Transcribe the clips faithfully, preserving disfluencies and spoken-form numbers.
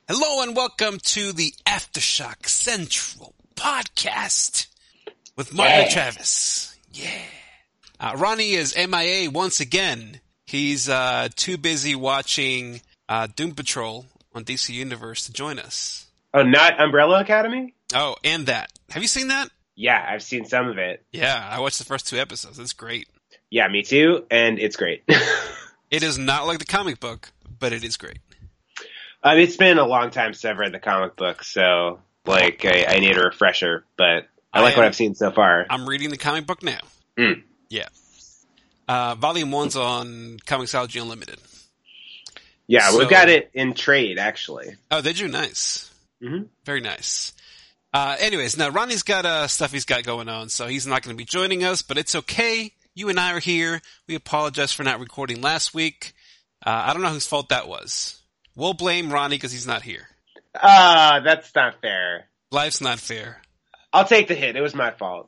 Hello and welcome to the Aftershock Central podcast with Martin yeah. and Travis. Yeah. Uh, Ronnie is M I A once again. He's uh, too busy watching uh, Doom Patrol on D C Universe to join us. Oh, not Umbrella Academy? Oh, and that. Have you seen that? Yeah, I've seen some of it. Yeah, I watched the first two episodes. It's great. Yeah, me too, and it's great. It is not like the comic book, but it is great. Um, it's been a long time since I've read the comic book, so like I, I need a refresher, but I like I am, what I've seen so far. I'm reading the comic book now. Mm. Yeah. Uh, volume one's on Comixology Unlimited. Yeah, so, we've got it in trade, actually. Oh, did you? Nice. Mm-hmm. Very nice. Uh, anyways, now Ronnie's got uh, stuff he's got going on, so he's not going to be joining us, but it's okay. You and I are here. We apologize for not recording last week. Uh, I don't know whose fault that was. We'll blame Ronnie because he's not here. Ah, uh, that's not fair. Life's not fair. I'll take the hit. It was my fault.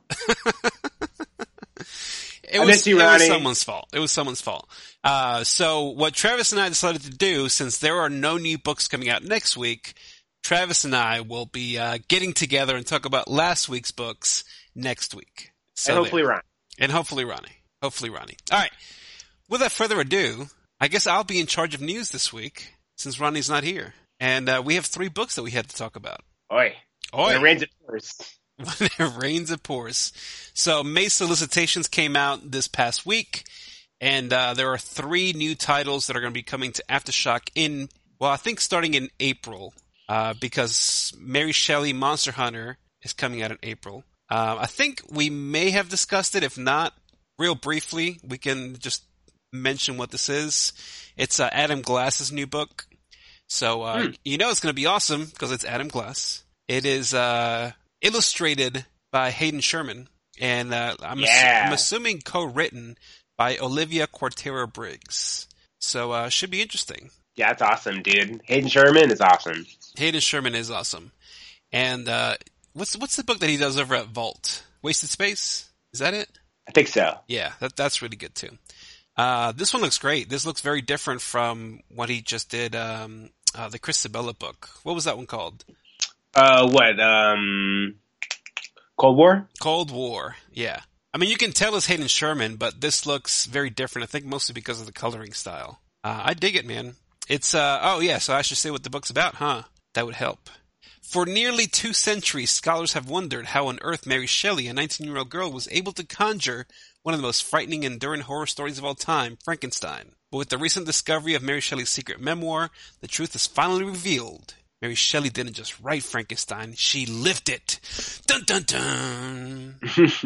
It was, you, it was someone's fault. It was someone's fault. Uh, so what Travis and I decided to do, since there are no new books coming out next week, Travis and I will be uh, getting together and talk about last week's books next week. So and hopefully there. Ronnie. And hopefully Ronnie. Hopefully Ronnie. All right. Without further ado, I guess I'll be in charge of news this week since Ronnie's not here. And uh, we have three books that we had to talk about. Oi. Oi. When it rains, it pours. When it rains, it pours. So May Solicitations came out this past week, and uh, there are three new titles that are going to be coming to Aftershock in, well, I think starting in April, uh, because Mary Shelley Monster Hunter is coming out in April. Uh, I think we may have discussed it. If not, real briefly, we can just mention what this is. It's uh, Adam Glass's new book. So, uh, hmm. you know it's going to be awesome because it's Adam Glass. It is uh, illustrated by Hayden Sherman, and uh, I'm, yeah. ass- I'm assuming co-written by Olivia Quartero Briggs. So, uh, should be interesting. Yeah, that's awesome, dude. Hayden Sherman is awesome. Hayden Sherman is awesome. And uh, what's what's the book that he does over at Vault? Wasted Space? Is that it? I think so. Yeah, that that's really good too. Uh, this one looks great. This looks very different from what he just did, um, uh, the Chris Sabella book. What was that one called? Uh, what, um, Cold War? Cold War, yeah. I mean, you can tell it's Hayden Sherman, but this looks very different, I think mostly because of the coloring style. Uh, I dig it, man. It's, uh, oh yeah, so I should say what the book's about, huh? That would help. For nearly two centuries, scholars have wondered how on earth Mary Shelley, a nineteen-year-old girl, was able to conjure one of the most frightening and enduring horror stories of all time, Frankenstein. But with the recent discovery of Mary Shelley's secret memoir, the truth is finally revealed. Mary Shelley didn't just write Frankenstein, she lived it. Dun dun dun!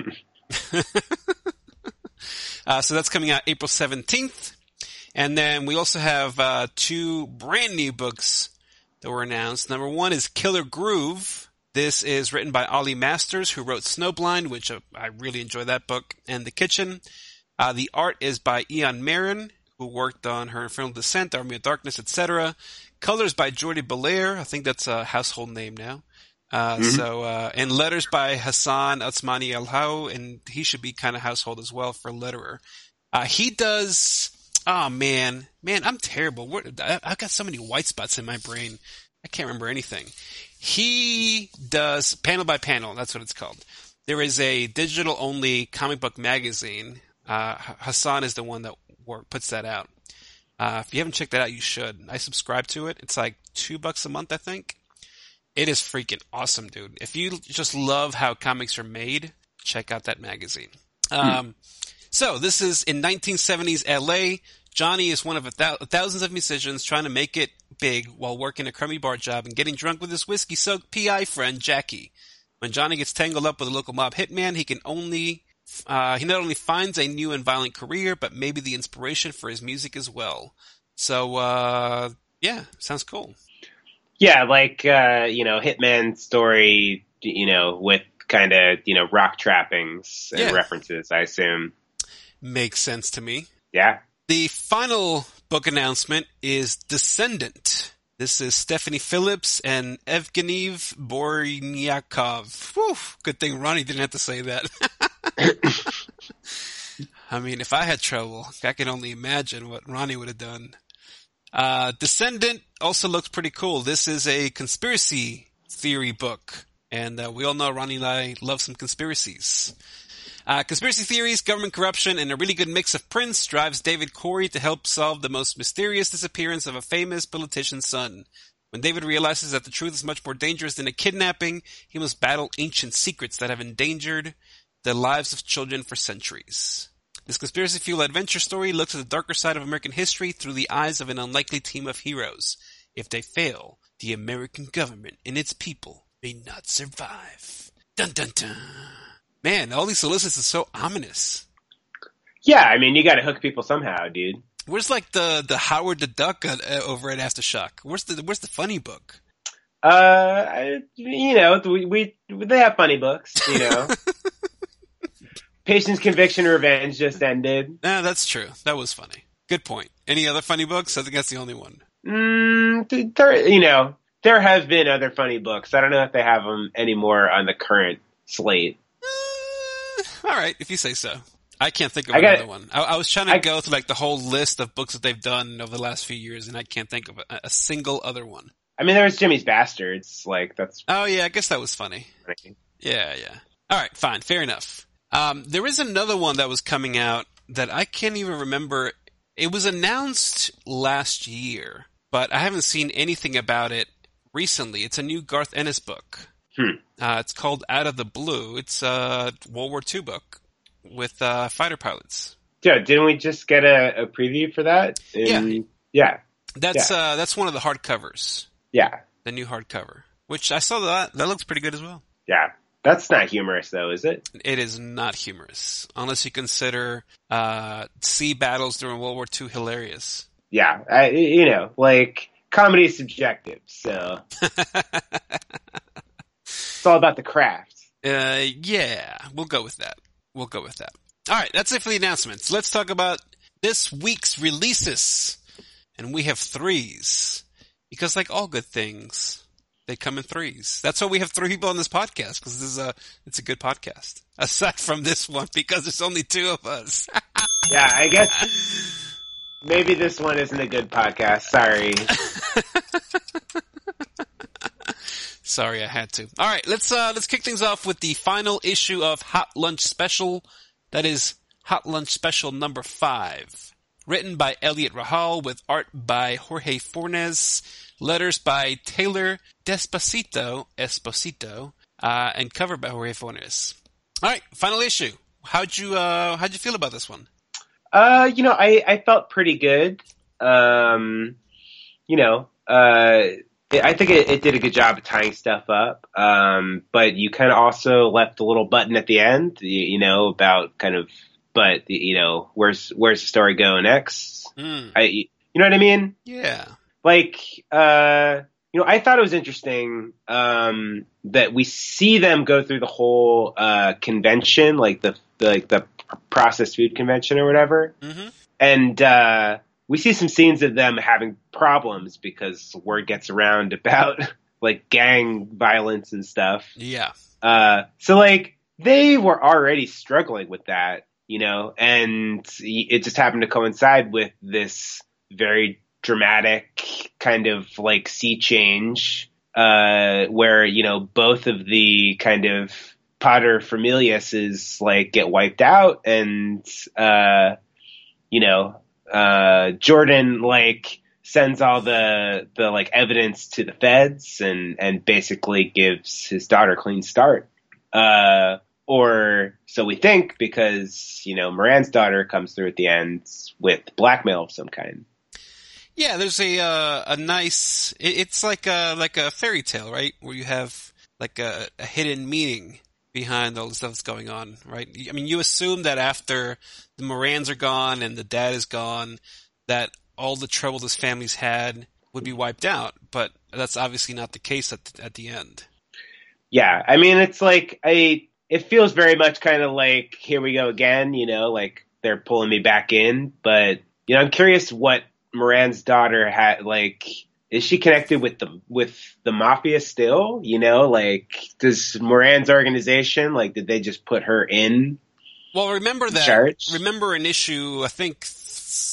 uh, so that's coming out April seventeenth. And then we also have uh, two brand new books that were announced. Number one is Killer Groove. This is written by Ollie Masters, who wrote Snowblind, which uh, I really enjoy that book, and The Kitchen. Uh, the art is by Ian Marin, who worked on Her Infernal Descent, Army of Darkness, et cetera. Colors by Jordi Belair. I think that's a household name now. Uh, mm-hmm. So, uh, and letters by Hassan Otsmani El-Hao, and he should be kind of household as well for letterer. Uh, he does, oh man, man, I'm terrible. What, I, I've got so many white spots in my brain. I can't remember anything. He does panel by panel. That's what it's called. There is a digital only comic book magazine. Uh, Hassan is the one that work, puts that out. Uh, if you haven't checked that out, you should. I subscribe to it. It's like two bucks a month, I think. It is freaking awesome, dude. If you just love how comics are made, check out that magazine. Um, hmm. So this is in nineteen seventies L A. Johnny is one of a th- thousands of musicians trying to make it big while working a crummy bar job and getting drunk with his whiskey-soaked P I friend, Jackie. When Johnny gets tangled up with a local mob hitman, he can only, uh, he not only finds a new and violent career, but maybe the inspiration for his music as well. So, uh, yeah, sounds cool. Yeah, like, uh, you know, Hitman story, you know, with kind of, you know, rock trappings and yeah. references, I assume. Makes sense to me. Yeah. The final book announcement is Descendant. This is Stephanie Phillips and Evgeny Bornyakov. Whew, good thing Ronnie didn't have to say that. I mean, if I had trouble, I can only imagine what Ronnie would have done. Uh, Descendant, also looks pretty cool. This is a conspiracy theory book. And uh, we all know Ronnie and I love some conspiracies. Uh, conspiracy theories, government corruption, and a really good mix of prints drives David Corey to help solve the most mysterious disappearance of a famous politician's son. When David realizes that the truth is much more dangerous than a kidnapping, he must battle ancient secrets that have endangered the lives of children for centuries. This conspiracy-fueled adventure story looks at the darker side of American history through the eyes of an unlikely team of heroes. If they fail, the American government and its people may not survive. Dun dun dun. Man, all these solicits are so ominous. Yeah, I mean, you gotta hook people somehow, dude. Where's like the, the Howard the Duck uh, over at Aftershock? Where's the Where's the funny book? Uh, I, you know, we, we they have funny books, you know. Patience, Conviction, Revenge just ended. Nah, that's true. That was funny. Good point. Any other funny books? I think that's the only one. Mm, there, you know, there have been other funny books. I don't know if they have them anymore on the current slate. Uh, all right, if you say so. I can't think of I got, another one. I, I was trying to I, go through like the whole list of books that they've done over the last few years, and I can't think of a, a single other one. I mean, there was Jimmy's Bastards. Like that's. Oh yeah, I guess that was funny. funny. Yeah, yeah. All right, fine, fair enough. Um, there is another one that was coming out that I can't even remember. It was announced last year, but I haven't seen anything about it recently. It's a new Garth Ennis book. Hmm. Uh, it's called Out of the Blue. It's a World War Two book with uh, fighter pilots. Yeah, didn't we just get a, a preview for that? In, yeah. Yeah. That's yeah. Uh, that's one of the hardcovers. Yeah. The new hardcover, which I saw that. That looks pretty good as well. Yeah. That's not humorous, though, is it? It is not humorous, unless you consider uh, sea battles during World War Two hilarious. Yeah, I, you know, like, comedy is subjective, so it's all about the craft. Uh, yeah, we'll go with that. We'll go with that. All right, that's it for the announcements. Let's talk about this week's releases, and we have threes, because like all good things, they come in threes. That's why we have three people on this podcast, because this is a, it's a good podcast. Aside from this one, because there's only two of us. Yeah, I guess maybe this one isn't a good podcast. Sorry. Sorry, I had to. All right, let's uh, let's kick things off with the final issue of Hot Lunch Special. That is Hot Lunch Special number five. Written by Elliot Rahal with art by Jorge Fornes. Letters by Taylor Despacito, Esposito, uh, and covered by Jorge Fornes. All right, final issue. How'd you, uh, how'd you feel about this one? Uh, you know, I, I felt pretty good. Um, you know, uh, I think it, it did a good job of tying stuff up. Um, but you kind of also left a little button at the end, you, you know, about kind of, but, you know, where's, where's the story going next? Mm. I, you know what I mean? Yeah. Like, uh, you know, I thought it was interesting, um, that we see them go through the whole, uh, convention, like the, the like the processed food convention or whatever. Mm-hmm. And, uh, we see some scenes of them having problems because word gets around about like gang violence and stuff. Yeah. Uh, so like they were already struggling with that, you know, and it just happened to coincide with this very dramatic kind of like sea change, uh, where, you know, both of the kind of pater familiases like get wiped out and, uh, you know, uh, Jordan like sends all the, the like evidence to the feds and, and basically gives his daughter a clean start. Uh, or so we think because, you know, Moran's daughter comes through at the end with blackmail of some kind. Yeah, there's a uh, a nice. It, it's like a like a fairy tale, right? Where you have like a, a hidden meaning behind all the stuff that's going on, right? I mean, you assume that after the Morans are gone and the dad is gone, that all the trouble this family's had would be wiped out, but that's obviously not the case at the, at the end. Yeah, I mean, it's like I. It feels very much kind of like here we go again, you know, like they're pulling me back in, but you know, I'm curious what Moran's daughter had, like, is she connected with the, with the mafia still? You know, like, does Moran's organization, like, did they just put her in? Well, remember that, charge? remember an issue, I think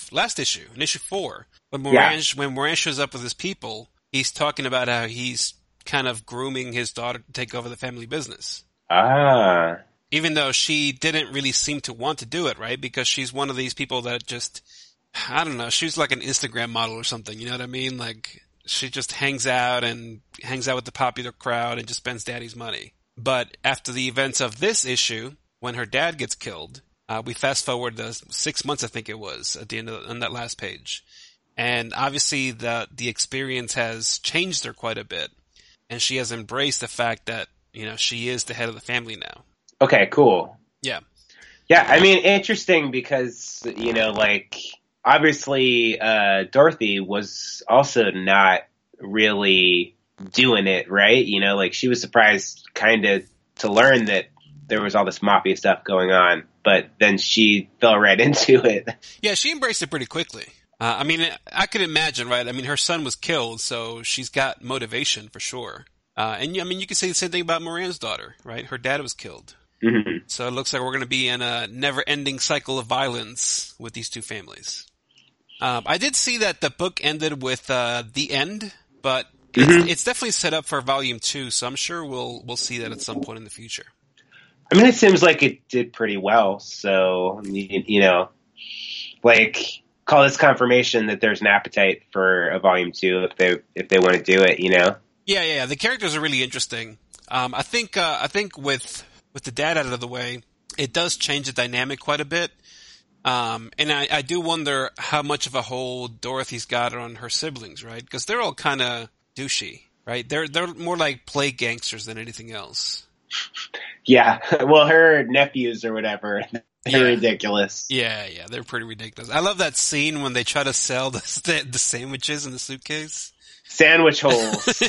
last issue, in issue four, when Yeah. Moran when Moran shows up with his people, he's talking about how he's kind of grooming his daughter to take over the family business. Ah. Even though she didn't really seem to want to do it, right? Because she's one of these people that just, I don't know, she's like an Instagram model or something, you know what I mean? Like, she just hangs out and hangs out with the popular crowd and just spends daddy's money. But after the events of this issue, when her dad gets killed, uh, we fast forward to six months, I think it was, at the end of, on that last page. And obviously the, the experience has changed her quite a bit. And she has embraced the fact that, you know, she is the head of the family now. Okay, cool. Yeah. Yeah, I mean, interesting because, you know, like, obviously, uh, Dorothy was also not really doing it, right? You know, like, she was surprised kind of to learn that there was all this mafia stuff going on, but then she fell right into it. Yeah, she embraced it pretty quickly. Uh, I mean, I could imagine, right? I mean, her son was killed, so she's got motivation for sure. Uh, and I mean, you could say the same thing about Moran's daughter, right? Her dad was killed. Mm-hmm. So it looks like we're going to be in a never-ending cycle of violence with these two families. Um, I did see that the book ended with uh, the end, but it's, Mm-hmm. it's definitely set up for volume two, so I'm sure we'll we'll see that at some point in the future. I mean, it seems like it did pretty well, so, you, you know, like, call this confirmation that there's an appetite for a volume two if they if they want to do it, you know? Yeah, yeah, yeah. The characters are really interesting. Um, I think uh, I think with with the dad out of the way, it does change the dynamic quite a bit. Um, and I, I do wonder how much of a hold Dorothy's got on her siblings, right? Because they're all kind of douchey, right? They're they're more like play gangsters than anything else. Yeah, well, her nephews or whatever, they're Yeah. ridiculous. Yeah, yeah, they're pretty ridiculous. I love that scene when they try to sell the the, the sandwiches in the suitcase. Sandwich holes.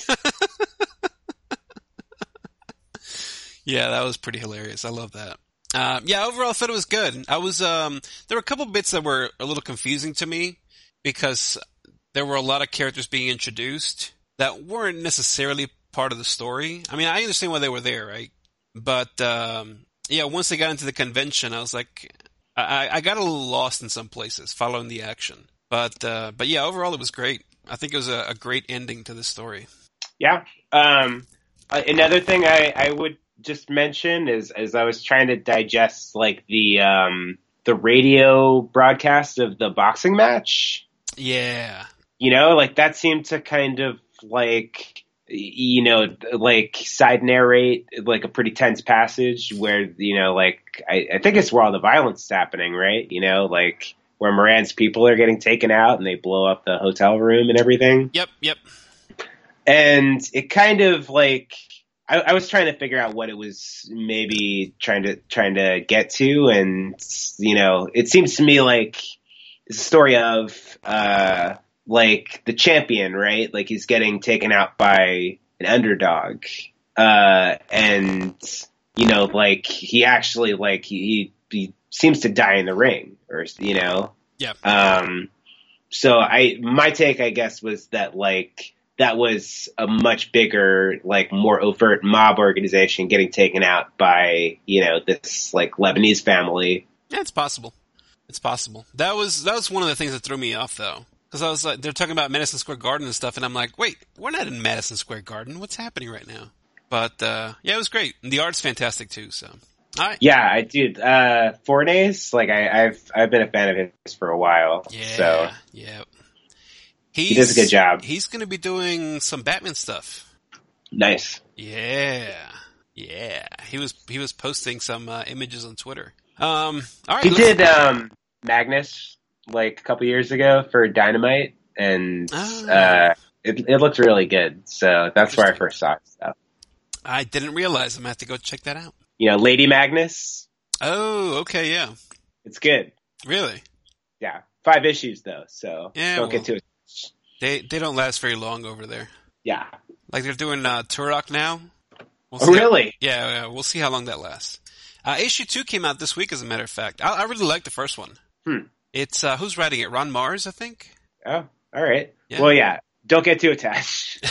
Yeah, that was pretty hilarious. I love that. Uh, yeah, overall, I thought it was good. I was, um, there were a couple bits that were a little confusing to me because there were a lot of characters being introduced that weren't necessarily part of the story. I mean, I understand why they were there, right? But, um, yeah, once they got into the convention, I was like, I, I got a little lost in some places following the action. But, uh, but yeah, overall, it was great. I think it was a, a great ending to the story. Yeah. Um, uh, another thing I, I would just mention is as I was trying to digest like the um, the radio broadcast of the boxing match. Yeah. You know, like that seemed to kind of like you know like side narrate like a pretty tense passage where you know like I, I think it's where all the violence is happening, right? You know, like where Moran's people are getting taken out and they blow up the hotel room and everything. Yep, yep. And it kind of like I, I was trying to figure out what it was maybe trying to trying to get to, and you know, it seems to me like it's a story of uh, like the champion, right? Like he's getting taken out by an underdog, uh, and you know, like he actually like he, he seems to die in the ring, or you know, Yeah. Um, so I my take, I guess, was that like. That was a much bigger, like more overt mob organization getting taken out by, you know, this like Lebanese family. Yeah, it's possible. It's possible. That was that was one of the things that threw me off, though, because I was like, they're talking about Madison Square Garden and stuff, and I'm like, wait, we're not in Madison Square Garden. What's happening right now? But uh, yeah, it was great, and the art's fantastic too. So, all right. Yeah, I do. Uh, Fornes, like I, I've I've been a fan of his for a while. Yeah. So Yeah. He's, he does a good job. He's going to be doing some Batman stuff. Nice. Yeah. Yeah. He was he was posting some uh, images on Twitter. Um, all right. He did um, Magnus like a couple years ago for Dynamite, and oh. uh, it it looked really good. So that's where I first saw it. So. I didn't realize. I'm going to have to go check that out. You know, Lady Magnus? Oh, okay, yeah. It's good. Really? Yeah. Five issues, though, so yeah, don't well, get too They they don't last very long over there. Yeah. Like they're doing uh, Turok now. We'll oh, really? How, yeah, yeah, we'll see how long that lasts. Uh, issue two came out this week, as a matter of fact. I, I really like the first one. Hmm. It's, uh, who's writing it? Ron Mars, I think? Oh, all right. Yeah. Well, yeah, don't get too attached.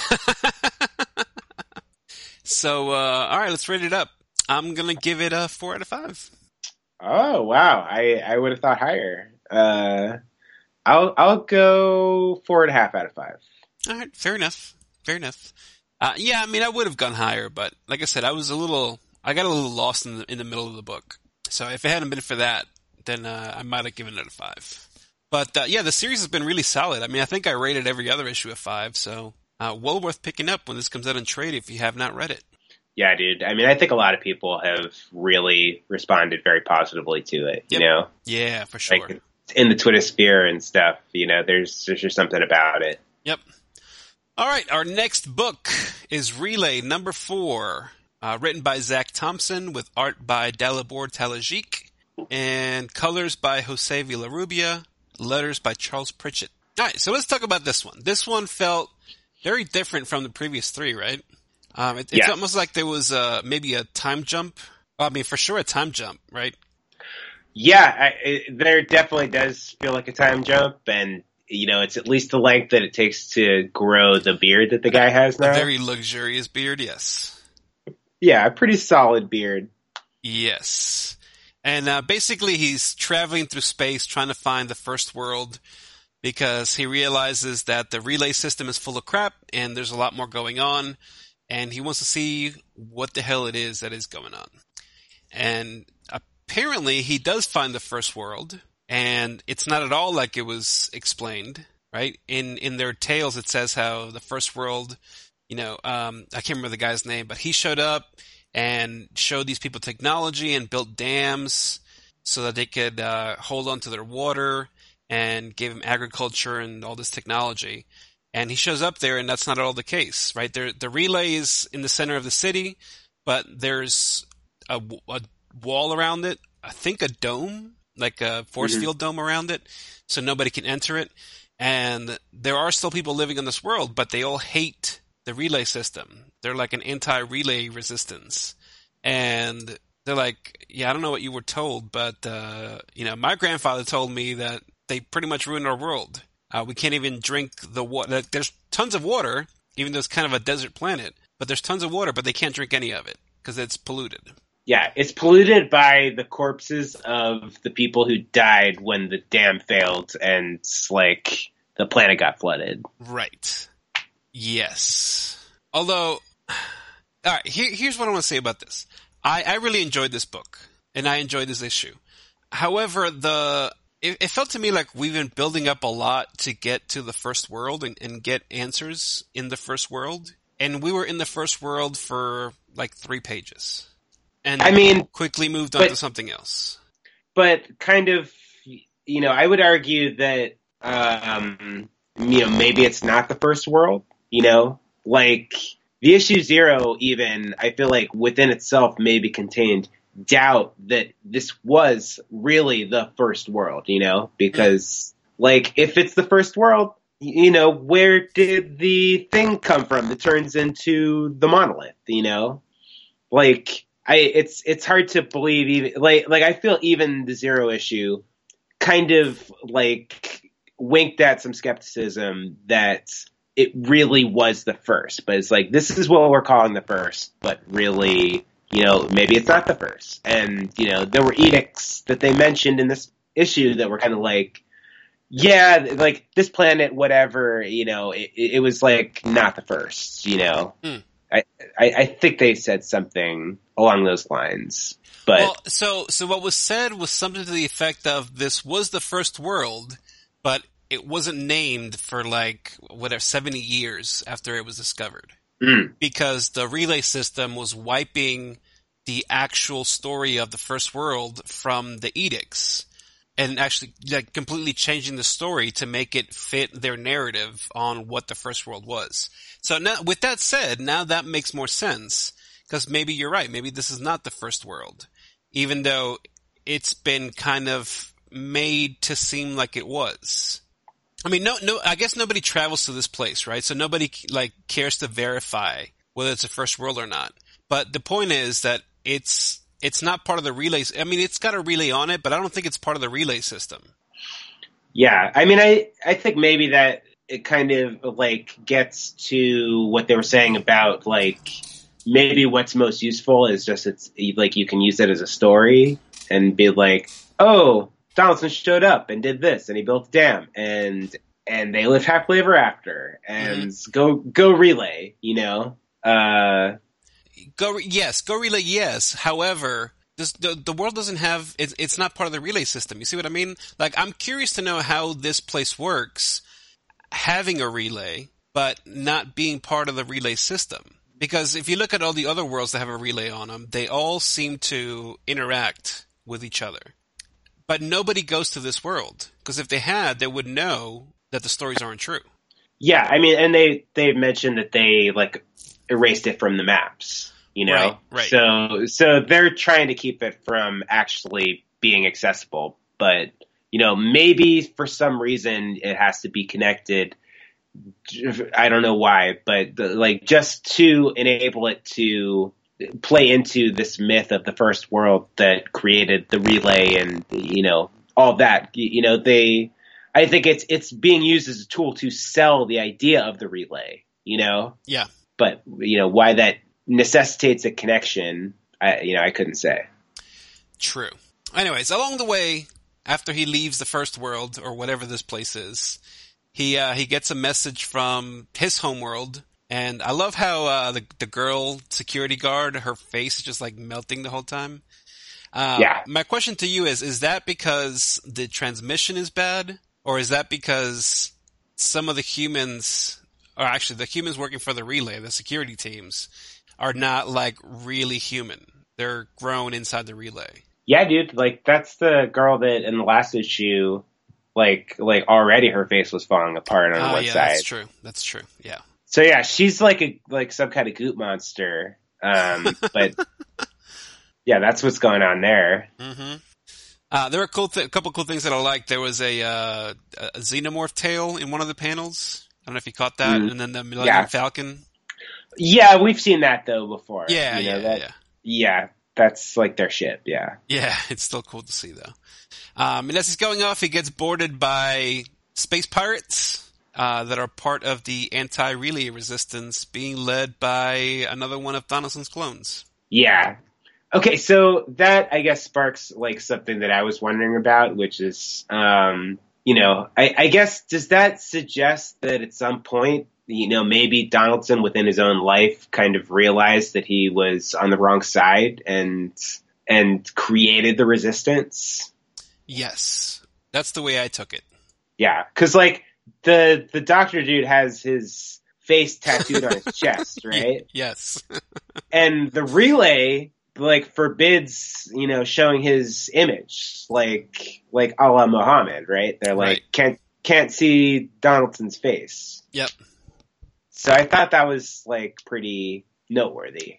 So, uh, all right, let's rate it up. I'm going to give it a four out of five. Oh, wow. I, I would have thought higher. Uh, I'll I'll go four and a half out of five. All right, fair enough. Fair enough. Uh, yeah, I mean, I would have gone higher, but like I said, I was a little, I got a little lost in the in the middle of the book. So if it hadn't been for that, then uh, I might have given it a five. But uh, yeah, the series has been really solid. I mean, I think I rated every other issue a five, so uh, well worth picking up when this comes out in trade if you have not read it. Yeah, dude. I mean, I think a lot of people have really responded very positively to it. Yep. You know, yeah, for sure. Like in the Twitter sphere and stuff. You know, there's there's just something about it. Yep. All right, our next book is Relay number four, uh, written by Zach Thompson with art by Dalibor Talajic and colors by Jose Villarrubia, letters by Charles Pritchett. All right, so let's talk about this one. This one felt very different from the previous three, right? Um, it, it's yeah. almost like there was uh, maybe a time jump. Well, I mean, for sure a time jump, right? Yeah, I, it, there definitely does feel like a time jump, and you know, it's at least the length that it takes to grow the beard that the guy has now. A very luxurious beard, yes. Yeah, a pretty solid beard. Yes. And uh, basically he's traveling through space trying to find the first world because he realizes that the relay system is full of crap and there's a lot more going on, and he wants to see what the hell it is that is going on. And apparently he does find the first world. And it's not at all like it was explained, right? In in their tales, it says how the first world, you know, um, I can't remember the guy's name, but he showed up and showed these people technology and built dams so that they could uh, hold on to their water and gave them agriculture and all this technology. And he shows up there, and that's not at all the case, right? There, the relay is in the center of the city, but there's a, a wall around it, I think a dome, like a force mm-hmm. field dome around it, so nobody can enter it. And there are still people living in this world, but they all hate the relay system. They're like an anti-relay resistance. And they're like, yeah, I don't know what you were told, but, uh, you know, my grandfather told me that they pretty much ruined our world. Uh, we can't even drink the water. There's tons of water, even though it's kind of a desert planet, but there's tons of water, but they can't drink any of it because it's polluted. Yeah, it's polluted by the corpses of the people who died when the dam failed and, like, the planet got flooded. Right. Yes. Although, all right, here, here's what I want to say about this. I, I really enjoyed this book, and I enjoyed this issue. However, the it, it felt to me like we've been building up a lot to get to the first world and, and get answers in the first world. And we were in the first world for, like, three pages. And I mean, quickly moved on but, to something else. But kind of, you know, I would argue that, um, you know, maybe it's not the first world, you know? Like, the issue zero even, I feel like within itself maybe contained doubt that this was really the first world, you know? Because, like, if it's the first world, you know, where did the thing come from that turns into the monolith, you know? Like... I, it's it's hard to believe even like like I feel even the zero issue kind of like winked at some skepticism that it really was the first, but it's like this is what we're calling the first, but really, you know, maybe it's not the first. And you know, there were edicts that they mentioned in this issue that were kind of like, yeah, like this planet, whatever, you know, it, it was like not the first, you know. Hmm. I, I, I think they said something along those lines, but well, so so what was said was something to the effect of this was the first world, but it wasn't named for like whatever seventy years after it was discovered, mm. because the relay system was wiping the actual story of the first world from the edicts and actually like completely changing the story to make it fit their narrative on what the first world was. So now, with that said, now that makes more sense, because maybe you're right. Maybe this is not the first world, even though it's been kind of made to seem like it was. I mean, no, no, I guess nobody travels to this place, right? So nobody like cares to verify whether it's a first world or not. But the point is that it's, it's not part of the relay. I mean, it's got a relay on it, but I don't think it's part of the relay system. Yeah. I mean, I, I think maybe that it kind of like gets to what they were saying about like maybe what's most useful is just it's like you can use it as a story and be like, oh, Donaldson showed up and did this, and he built a dam, and and they lived happily ever after, and mm-hmm. go go relay, you know. Uh, go yes, go relay, yes. However, this, the the world doesn't have it's it's not part of the relay system. You see what I mean? Like, I'm curious to know how this place works, having a relay, but not being part of the relay system. Because if you look at all the other worlds that have a relay on them, they all seem to interact with each other. But nobody goes to this world. Because if they had, they would know that the stories aren't true. Yeah, I mean, and they, they mentioned that they, like, erased it from the maps, you know? Right, right. So, so they're trying to keep it from actually being accessible. But, you know, maybe for some reason it has to be connected. I don't know why, but the, like just to enable it to play into this myth of the first world that created the relay and, you know, all that, you know, they, I think it's, it's being used as a tool to sell the idea of the relay, you know? Yeah. But, you know, why that necessitates a connection, I, you know, I couldn't say. True. Anyways, along the way, after he leaves the first world or whatever this place is, He uh, he gets a message from his homeworld, and I love how uh, the the girl security guard, her face is just like melting the whole time. Uh, yeah. My question to you is: is that because the transmission is bad, or is that because some of the humans, or actually the humans working for the relay, the security teams, are not like really human? They're grown inside the relay. Yeah, dude. Like that's the girl that in the last issue. Like, like already her face was falling apart on oh, one yeah, side. That's true. That's true. Yeah. So yeah, she's like a like some kind of goop monster. Um, but yeah, that's what's going on there. Mm-hmm. Uh, there were cool th- a couple cool things that I liked. There was a, uh, a xenomorph tail in one of the panels. I don't know if you caught that. Mm. And then the Millennium yeah. Falcon. Yeah, we've seen that though before. Yeah, you know, yeah, that, yeah. Yeah, that's like their ship. Yeah. Yeah, it's still cool to see though. Um, and as he's going off, he gets boarded by space pirates uh, that are part of the anti-relay resistance, being led by another one of Donaldson's clones. Yeah. Okay, so that, I guess, sparks like something that I was wondering about, which is, um, you know, I, I guess, does that suggest that at some point, you know, maybe Donaldson within his own life kind of realized that he was on the wrong side and and created the resistance? Yes, that's the way I took it. Yeah, because like the the doctor dude has his face tattooed on his chest, right? Yes. And the relay like forbids, you know, showing his image, like like a la Muhammad, right? They're like right. can't can't see Donaldson's face. Yep. So I thought that was like pretty noteworthy.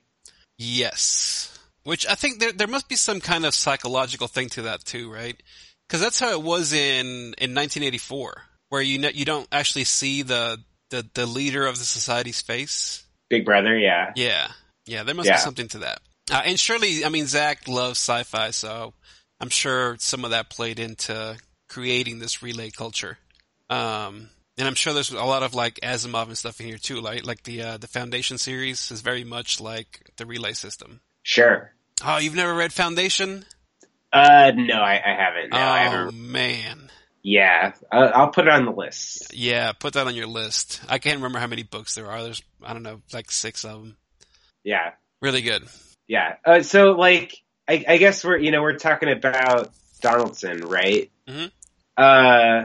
Yes. Which I think there there must be some kind of psychological thing to that too, right? Because that's how it was in, in nineteen eighty-four, where you you don't actually see the, the, the leader of the society's face. Big Brother, yeah. Yeah. Yeah, there must yeah. be something to that. Uh, and surely, I mean, Zach loves sci-fi, so I'm sure some of that played into creating this relay culture. Um, and I'm sure there's a lot of like Asimov and stuff in here too, like like the uh, the Foundation series is very much like the relay system. Sure. Oh, you've never read Foundation? Uh, no, I, I haven't. No, oh, I haven't. man. Yeah, I'll, I'll put it on the list. Yeah, put that on your list. I can't remember how many books there are. There's, I don't know, like six of them. Yeah. Really good. Yeah. Uh, so, like, I, I guess we're, you know, we're talking about Donaldson, right? Mm-hmm. Uh,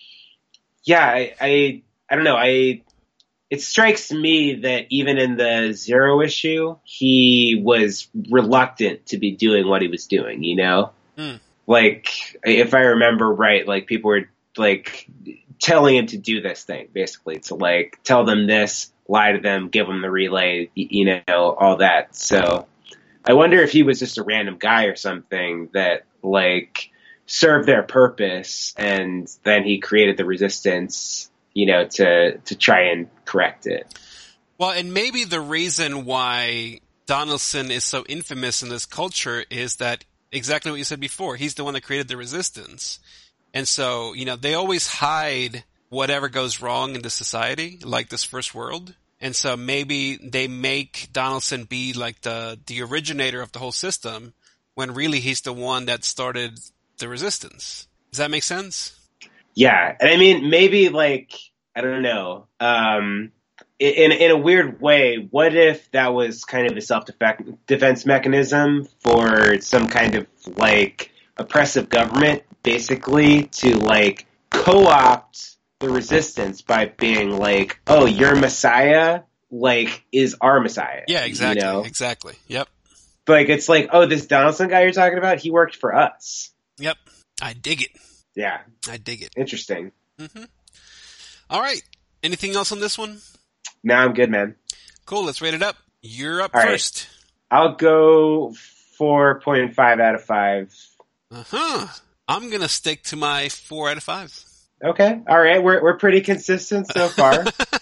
yeah, I, I, I don't know. I, it strikes me that even in the Zero issue, he was reluctant to be doing what he was doing, you know? Mm. Like, if I remember right, like, people were, like, telling him to do this thing, basically. To, like, tell them this, lie to them, give them the relay, you know, all that. So, I wonder if he was just a random guy or something that, like, served their purpose, and then he created the resistance, you know, to, to try and correct it. Well, and maybe the reason why Donaldson is so infamous in this culture is that exactly what you said before. He's the one that created the resistance. And so, you know, they always hide whatever goes wrong in the society, like this first world. And so maybe they make Donaldson be like the, the originator of the whole system when really he's the one that started the resistance. Does that make sense? Yeah, and I mean, maybe like I don't know. Um, in in a weird way, what if that was kind of a self defense mechanism for some kind of like oppressive government, basically to like co-opt the resistance by being like, "Oh, your Messiah like is our Messiah." Yeah, exactly, You know? exactly. Yep, Like it's like, "Oh, this Donaldson guy you're talking about, he worked for us." yep. I dig it. Yeah, I dig it. interesting. Mm-hmm. All right. Anything else on this one? Now I'm good, man. Cool. Let's rate it up. You're up All right. first. I'll go four point five out of five. Uh huh. I'm gonna stick to my four out of five. Okay. All right. We're we're pretty consistent so far.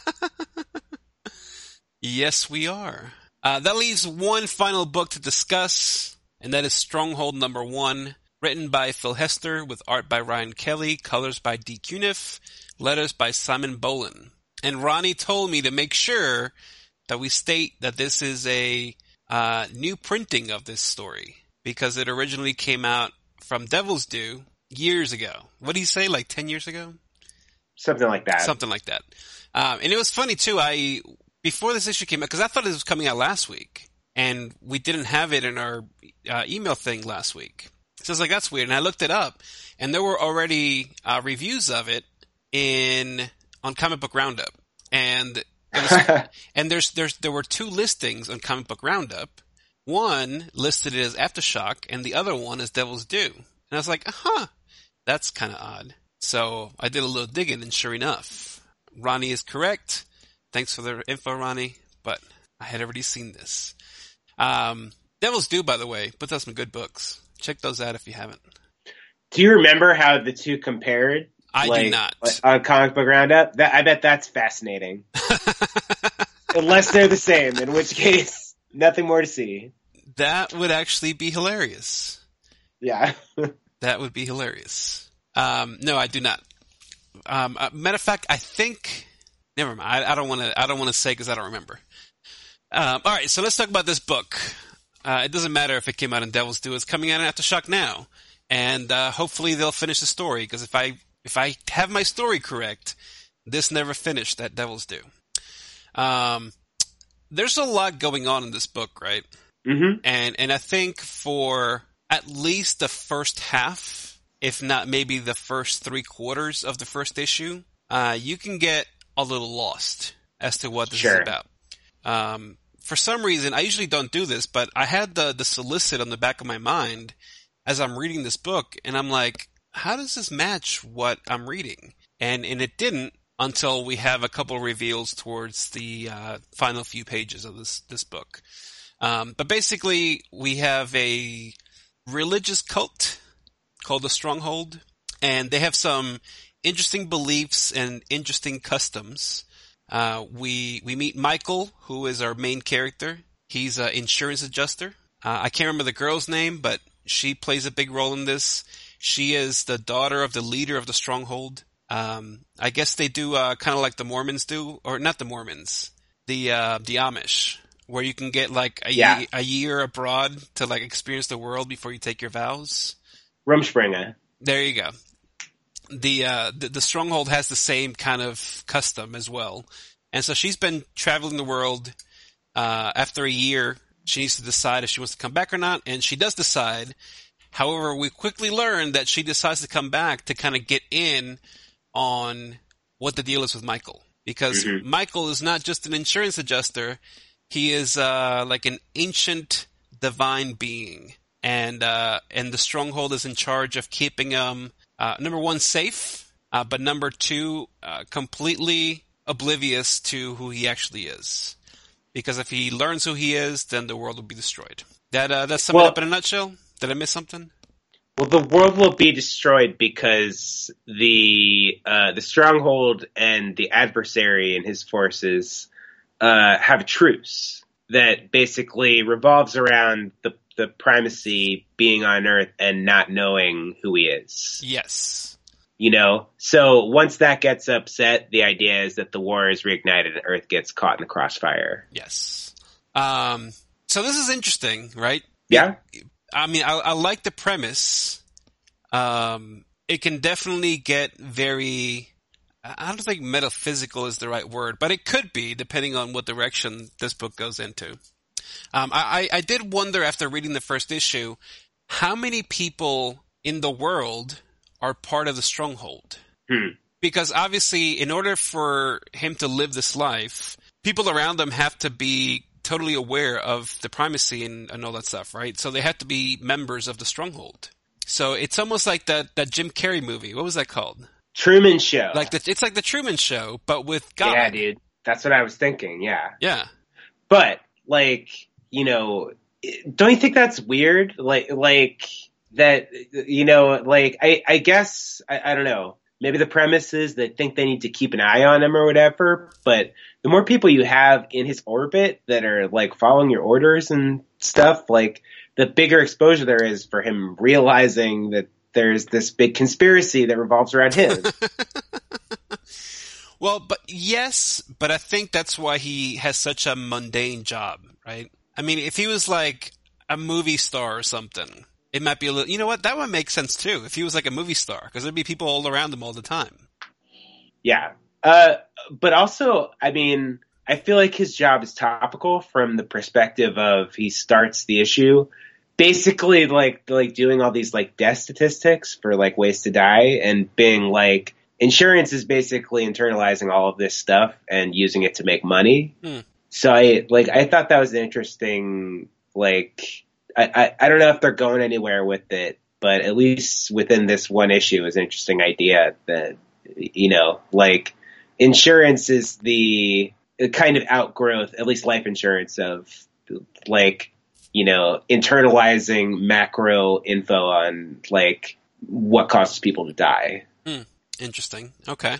Yes, we are. Uh, that leaves one final book to discuss, and that is Stronghold number one, written by Phil Hester with art by Ryan Kelly, colors by D. Cuniff, letters by Simon Bolin. And Ronnie told me to make sure that we state that this is a uh, new printing of this story, because it originally came out from Devil's Due years ago. What did he say, like ten years ago? Something like that. Something like that. Um, and it was funny, too. I Before this issue came out, because I thought it was coming out last week, and we didn't have it in our uh, email thing last week. So I was like, that's weird. And I looked it up, and there were already uh, reviews of it in on Comic Book Roundup. And it was, and there's there's there were two listings on Comic Book Roundup. One listed it as Aftershock, and the other one as Devil's Due. And I was like, huh, that's kind of odd. So I did a little digging, and sure enough, Ronnie is correct. Thanks for the info, Ronnie. But I had already seen this. Um, Devil's Due, by the way, puts out some good books. Check those out if you haven't. Do you remember how the two compared? I like, do not. Like on Comic Book Roundup? That, I bet that's fascinating. Unless they're the same, in which case, nothing more to see. That would actually be hilarious. Yeah. That would be hilarious. Um, no, I do not. Um, uh, matter of fact, I think. Never mind. I, I don't want to. I don't want to say because I don't remember. Um, all right, so let's talk about this book. Uh, it doesn't matter if it came out in Devil's Due; it's coming out in Aftershock now, and uh, hopefully they'll finish the story. Because if I if I have my story correct, this never finished at Devil's Due. Um, there's a lot going on in this book, right? Mm-hmm. And and I think for at least the first half, if not maybe the first three quarters of the first issue, uh, you can get a little lost as to what this Sure. is about. Um, for some reason, I usually don't do this, but I had the, the solicit on the back of my mind as I'm reading this book, and I'm like, how does this match what I'm reading? And and it didn't until we have a couple of reveals towards the uh, final few pages of this, this book. Um, but basically, we have a religious cult called the Stronghold, and they have some interesting beliefs and interesting customs. Uh, we we meet Michael, who is our main character. He's an insurance adjuster. Uh, I can't remember the girl's name, but she plays a big role in this. She is the daughter of the leader of the Stronghold. Um, I guess they do uh, kind of like the Mormons do, or not the Mormons, the uh, the Amish, where you can get like a, Yeah. ye- a year abroad to like experience the world before you take your vows. Rumspringa. There you go. The, uh, the the Stronghold has the same kind of custom as well, and so she's been traveling the world. Uh, after a year, she needs to decide if she wants to come back or not, and she does decide. However, we quickly learn that she decides to come back to kind of get in on what the deal is with Michael, because Mhm. Michael is not just an insurance adjuster; he is uh, like an ancient divine being, and uh, and the Stronghold is in charge of keeping him. Uh, number one, safe, uh, but number two, uh, completely oblivious to who he actually is. Because if he learns who he is, then the world will be destroyed. That uh, that's sum it Well- up in a nutshell. Did I miss something? Well, the world will be destroyed because the uh, the Stronghold and the adversary and his forces uh, have a truce that basically revolves around the the primacy being on Earth and not knowing who he is. Yes. You know, so once that gets upset, the idea is that the war is reignited and Earth gets caught in the crossfire. Yes. Um, so this is interesting, right? Yeah. I mean, I, I like the premise. Um, it can definitely get very, I don't think metaphysical is the right word, but it could be depending on what direction this book goes into. Um, I, I did wonder after reading the first issue, how many people in the world are part of the Stronghold? Hmm. Because obviously, in order for him to live this life, people around him have to be totally aware of the primacy and, and all that stuff, right? So they have to be members of the Stronghold. So it's almost like that, that Jim Carrey movie. What was that called? Truman Show. Like the, it's like the Truman Show, but with God. Yeah, dude. That's what I was thinking, yeah. Yeah. But, like, you know, don't you think that's weird? Like, like that, you know, like, I, I guess, I, I don't know. Maybe the premise is that think they need to keep an eye on him or whatever, but the more people you have in his orbit that are like following your orders and stuff, like the bigger exposure there is for him realizing that there's this big conspiracy that revolves around him. Well, but yes, but I think that's why he has such a mundane job, right? I mean, if he was like a movie star or something, it might be a little, you know what? That would make sense too. If he was like a movie star, because there'd be people all around him all the time. Yeah. Uh, but also, I mean, I feel like his job is topical from the perspective of he starts the issue basically like, like doing all these like death statistics for like ways to die and being like, insurance is basically internalizing all of this stuff and using it to make money. Hmm. So I, like, I thought that was an interesting, like, I, I, I don't know if they're going anywhere with it, but at least within this one issue is an interesting idea that, you know, like insurance is the kind of outgrowth, at least life insurance of like, you know, internalizing macro info on like what causes people to die. Hmm. Interesting. Okay.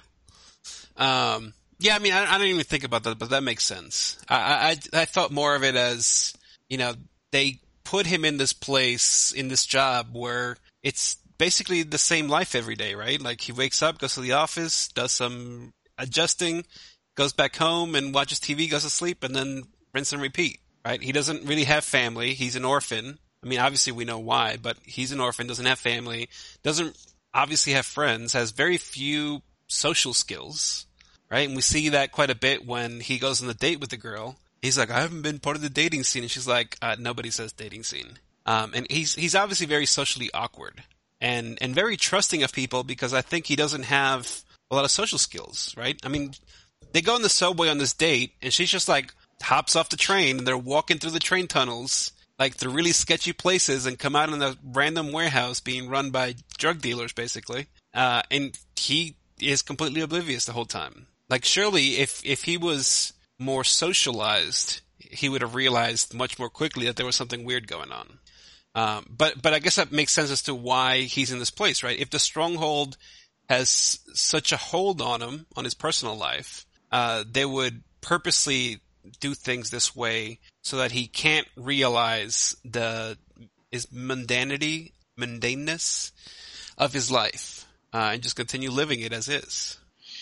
Um, yeah, I mean, I, I don't even think about that, but that makes sense. I, I, I thought more of it as, you know, they put him in this place, in this job where it's basically the same life every day, right? Like he wakes up, goes to the office, does some adjusting, goes back home and watches T V, goes to sleep, and then rinse and repeat, right? He doesn't really have family. He's an orphan. I mean, obviously we know why, but he's an orphan, doesn't have family, doesn't obviously have friends, has very few social skills, right? And we see that quite a bit when he goes on a date with the girl. He's like, I haven't been part of the dating scene. And she's like, uh, nobody says dating scene. Um, and he's, he's obviously very socially awkward and, and very trusting of people because I think he doesn't have a lot of social skills, right? I mean, they go on the subway on this date and she's just like hops off the train and they're walking through the train tunnels, like through really sketchy places and come out in a random warehouse being run by drug dealers, basically. Uh, and he is completely oblivious the whole time. Like surely if, if he was more socialized, he would have realized much more quickly that there was something weird going on. Um, but, but I guess that makes sense as to why he's in this place, right? If the Stronghold has such a hold on him, on his personal life, uh, they would purposely do things this way so that he can't realize the, his mundanity, mundaneness of his life, uh, and just continue living it as is.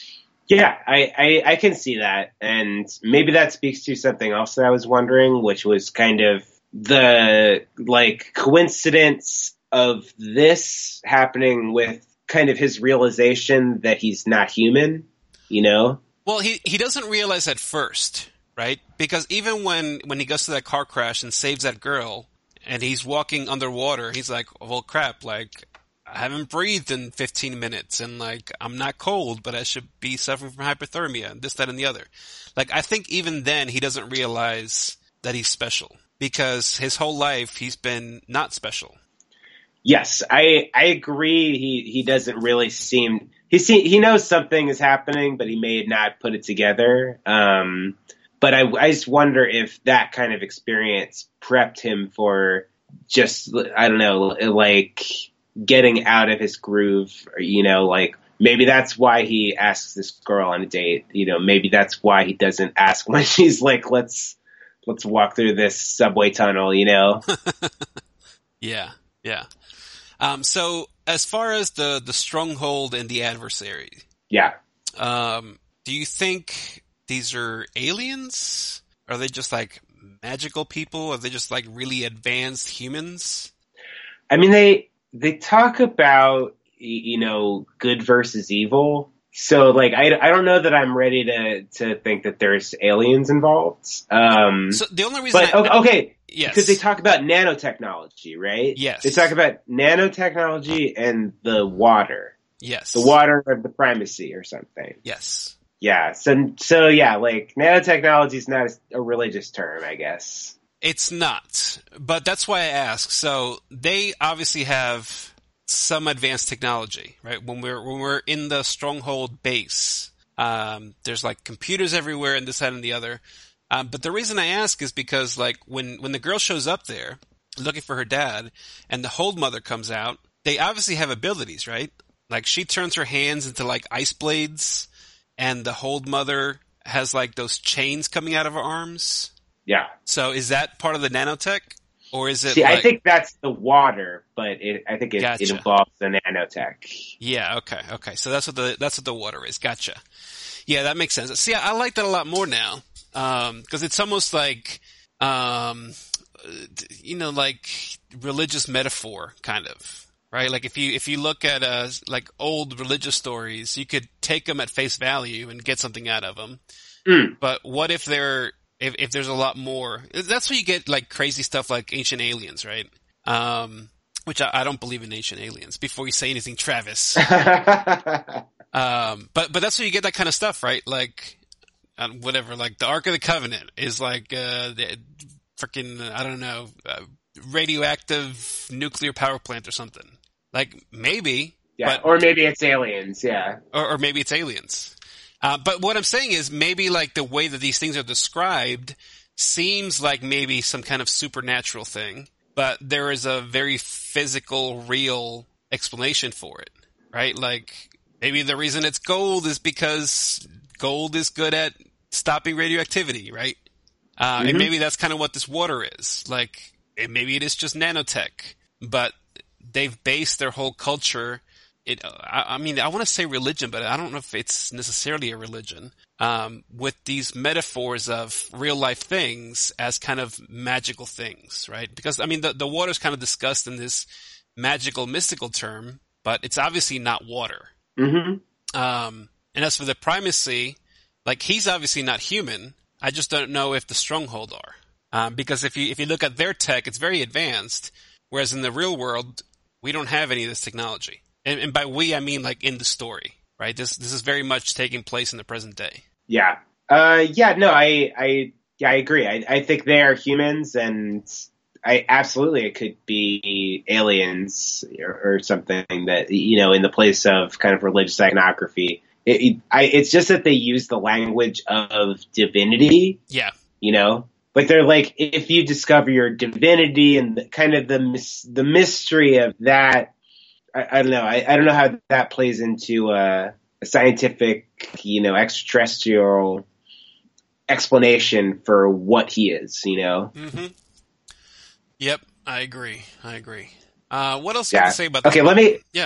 Yeah, I, I, I can see that. And maybe that speaks to something else that I was wondering, which was kind of the, like, coincidence of this happening with kind of his realization that he's not human, you know? Well, he, he doesn't realize at first, right? Because even when, when he goes to that car crash and saves that girl, and he's walking underwater, he's like, well, crap, like, I haven't breathed in fifteen minutes and like, I'm not cold, but I should be suffering from hypothermia and this, that, and the other. Like, I think even then he doesn't realize that he's special because his whole life he's been not special. Yes, I, I agree. He, he doesn't really seem, he see, he knows something is happening, but he may not put it together. Um, but I, I just wonder if that kind of experience prepped him for just, I don't know, like, getting out of his groove, or, you know, like maybe that's why he asks this girl on a date. You know, maybe that's why he doesn't ask when she's like, let's, let's walk through this subway tunnel, you know? Yeah. Yeah. Um, so as far as the, the Stronghold and the adversary. Yeah. Um, do you think these are aliens? Are they just like magical people? Are they just like really advanced humans? I mean, they, They talk about, you know, good versus evil. So, like, I, I don't know that I'm ready to, to think that there's aliens involved. Um, So the only reason, but I, okay, yes, because they talk about nanotechnology, right? Yes, they talk about nanotechnology and the water. Yes, the water of the primacy or something. Yes. Yeah. So, so yeah, like nanotechnology is not a religious term, I guess. It's not, but that's why I ask. So they obviously have some advanced technology, right? When we're when we're in the stronghold base, um, there's like computers everywhere and this, that, and the other. Um, but the reason I ask is because like when when the girl shows up there looking for her dad, and the Hold Mother comes out, they obviously have abilities, right? Like she turns her hands into like ice blades, and the Hold Mother has like those chains coming out of her arms. Yeah. So is that part of the nanotech, or is it? See, like... I think that's the water, but it, I think it, Gotcha. it involves the nanotech. Yeah. Okay. Okay. So that's what the that's what the water is. Gotcha. Yeah, that makes sense. See, I, I like that a lot more now, um, because it's almost like, um, you know, like religious metaphor, kind of, right? Like if you if you look at uh like old religious stories, you could take them at face value and get something out of them. Mm. But what if they're If, if there's a lot more? That's where you get like crazy stuff like Ancient Aliens, right? Um, which I, I don't believe in Ancient Aliens. Before you say anything, Travis. um, but but that's where you get that kind of stuff, right? Like uh, whatever, like the Ark of the Covenant is like uh, the freaking I don't know, uh, radioactive nuclear power plant or something. Like maybe, yeah, but, or maybe it's aliens, yeah, or, or maybe it's aliens. Uh, but what I'm saying is maybe like the way that these things are described seems like maybe some kind of supernatural thing, but there is a very physical, real explanation for it, right? Like maybe the reason it's gold is because gold is good at stopping radioactivity, right? Uh, mm-hmm. And maybe that's kind of what this water is. Like maybe it is just nanotech, but they've based their whole culture. It, I, I mean, I want to say religion, but I don't know if it's necessarily a religion, um, with these metaphors of real life things as kind of magical things, right? Because, I mean, the, the water is kind of discussed in this magical, mystical term, but it's obviously not water. Mm-hmm. Um, and as for the primacy, like, he's obviously not human. I just don't know if the Stronghold are. Um, because if you, if you look at their tech, it's very advanced, whereas in the real world, we don't have any of this technology. And, and by we, I mean like in the story, right? This this is very much taking place in the present day. Yeah. Uh, yeah, no, I, I, yeah, I agree. I, I think they are humans, and I absolutely it could be aliens or, or something that, you know, in the place of kind of religious iconography. It, it, I, it's just that they use the language of divinity. Yeah. You know, like they're like, if you discover your divinity and the, kind of the the mystery of that. I, I don't know. I, I don't know how that plays into uh, a scientific, you know, extraterrestrial explanation for what he is, you know? Mm-hmm. Yep, I agree. I agree. Uh, what else yeah. you have to say about this? Okay, book? let me... Yeah.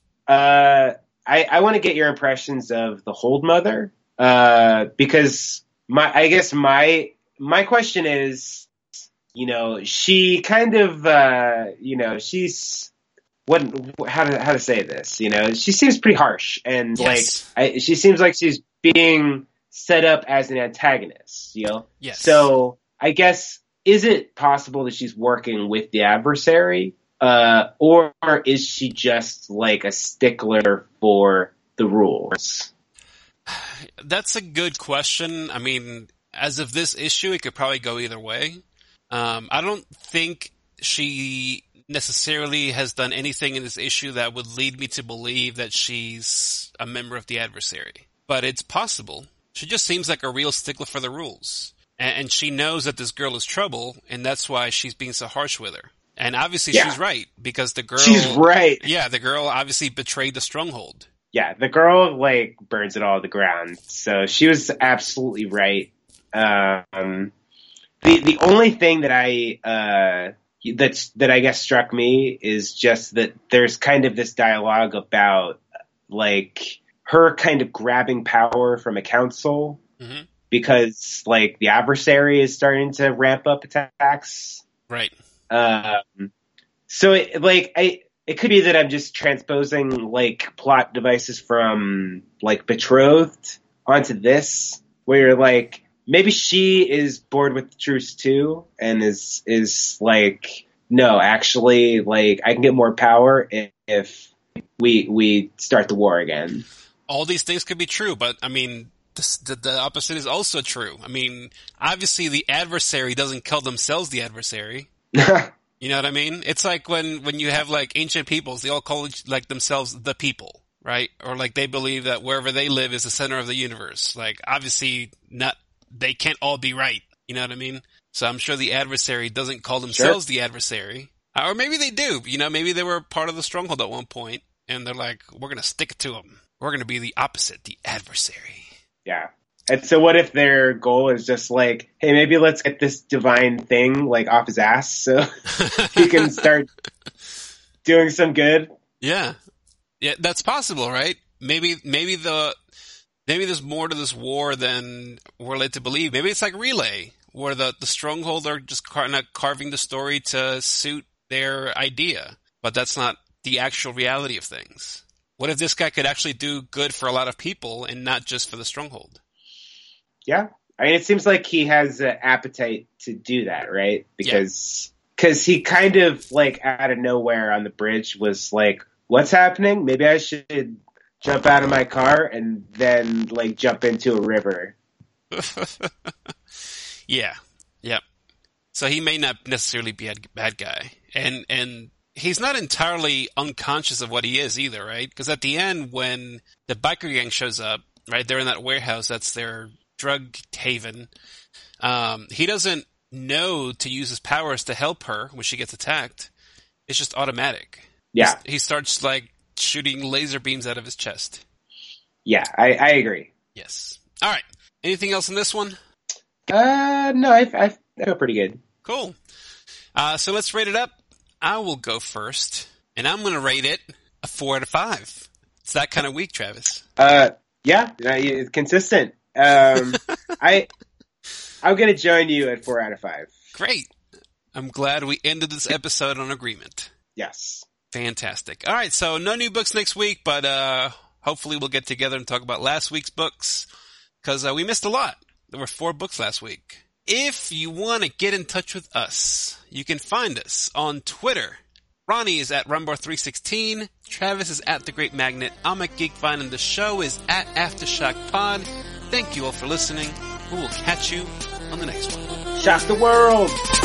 Uh, I, I want to get your impressions of the Hold Mother, uh, because my I guess my my question is, you know, she kind of, uh, you know, she's... What how to how to say this? You know, she seems pretty harsh, and yes. like I, she seems like she's being set up as an antagonist. You know, yes. So I guess is it possible that she's working with the adversary, uh, or is she just like a stickler for the rules? That's a good question. I mean, as of this issue, it could probably go either way. Um, I don't think she necessarily has done anything in this issue that would lead me to believe that she's a member of the adversary. But it's possible. She just seems like a real stickler for the rules. And, and she knows that this girl is trouble, and that's why she's being so harsh with her. And obviously yeah. she's right, because the girl... She's right! Yeah, the girl obviously betrayed the Stronghold. Yeah, the girl, like, burns it all to the ground. So she was absolutely right. Um, the, the only thing that I... Uh, That's that I guess struck me is just that there's kind of this dialogue about like her kind of grabbing power from a council mm-hmm. because like the adversary is starting to ramp up attacks. Right. Um, so it, like I it could be that I'm just transposing like plot devices from like Betrothed onto this, where you're like, maybe she is bored with the truce too, and is is like, no, actually, like I can get more power if we we start the war again. All these things could be true, but I mean, the, the opposite is also true. I mean, obviously, the adversary doesn't call themselves the adversary. You know what I mean? It's like when, when you have like ancient peoples, they all call like themselves the people, right? Or like they believe that wherever they live is the center of the universe. Like obviously not, they can't all be right. You know what I mean? So I'm sure the adversary doesn't call themselves sure. the adversary. Or maybe they do. You know, maybe they were part of the stronghold at one point and they're like, we're going to stick it to them. We're going to be the opposite, the adversary. Yeah. And so what if their goal is just like, hey, maybe let's get this divine thing like off his ass so he can start doing some good? Yeah. Yeah, that's possible, right? Maybe maybe the maybe there's more to this war than we're led to believe. Maybe it's like Relay, where the, the stronghold are just kind of carving the story to suit their idea. But that's not the actual reality of things. What if this guy could actually do good for a lot of people and not just for the stronghold? Yeah. I mean, it seems like he has an appetite to do that, right? Because because yeah. he kind of, like, out of nowhere on the bridge was like, what's happening? Maybe I should jump out of my car and then, like, jump into a river. yeah. Yep. So he may not necessarily be a bad guy. And, and he's not entirely unconscious of what he is either, right? Because at the end, when the biker gang shows up, right, they're in that warehouse, that's their drug haven. Um, he doesn't know to use his powers to help her when she gets attacked. It's just automatic. Yeah. He's, he starts like shooting laser beams out of his chest. Yeah, I, I agree. Yes. All right. Anything else in this one? Uh, no, I, I, I feel pretty good. Cool. Uh, so let's rate it up. I will go first, and I'm going to rate it a four out of five. It's that kind of week, Travis. Uh, yeah, it's consistent. Um, I, I'm going to join you at four out of five. Great. I'm glad we ended this episode on agreement. Yes. Fantastic. All right. So no new books next week, but, uh, hopefully we'll get together and talk about last week's books because, uh, we missed a lot. There were four books last week. If you want to get in touch with us, you can find us on Twitter. Ronnie is at Rumbar three sixteen. Travis is at The Great Magnet. I'm at Geekvine, and the show is at Aftershock Pod. Thank you all for listening. We will catch you on the next one. Shock the world!